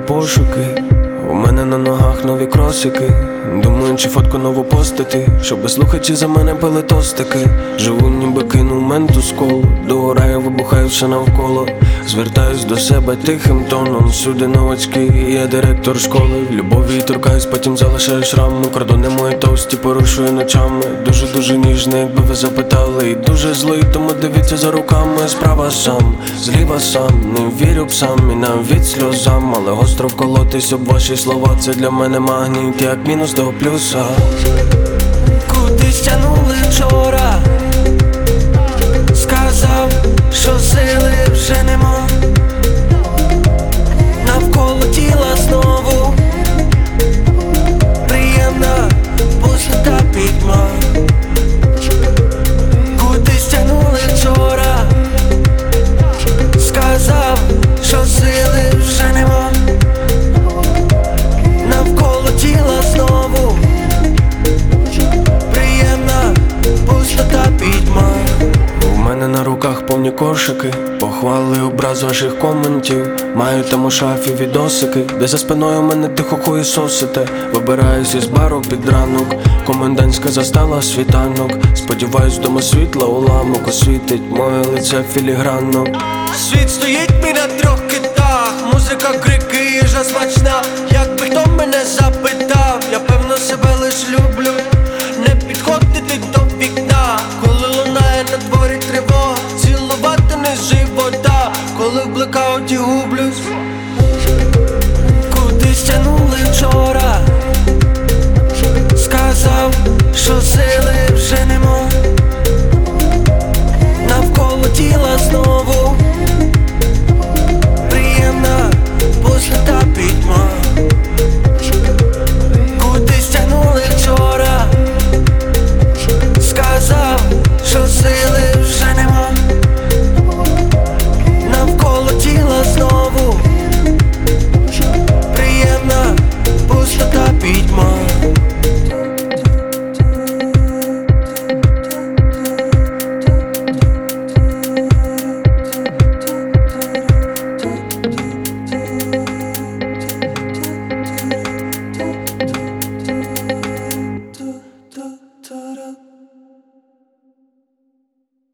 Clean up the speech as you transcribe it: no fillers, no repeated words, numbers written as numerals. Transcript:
пошуки. У мене на ногах нові кросики. Думаю, чи фотку нову постити, щоби слухачі за мене пили тостики. Живу, ніби кинув менту з колу. Догораю, вибухаю все навколо. Звертаюсь до себе тихим тоном. Всюди новачки, я директор школи. В любові торкаюсь, потім залишаю шрами. Кордони мої товсті порушую ночами. Дуже ніжний, якби ви запитали. І дуже злий, тому дивіться за руками. Справа сам, зліва сам, не вірю псам і навіть сльозам. Але гостро вколотись об ваші слова, це для мене магніт, як мінус до плюса. Кудись тянули вчора, сказав, що сили вже нема. Навколо тіла знову приємна пустота, пітьма. Кудись тянули вчора, сказав, що сили вже нема. Навколо тіла знову приємна пустота, пітьма. У мене на руках повні кошики, похвали, образ ваших коментів. Маю там у шафі відосики, де за спиною мене тихо хуєсосите. Вибираюсь із бару під ранок, комендантська застала світанок. Сподіваюсь, дома світла уламок освітить моє лице філігранно. Світ стоїть мій на трьох китах, музика, крики, їжа смачна. Якби хто мене запитав, я певно себе лиш люблю. Не підходити до вікна, коли лунає на дворі тривога. Цілувати не з живота, коли в блекауті гублюсь. Кудись тянули вчора, сказав, що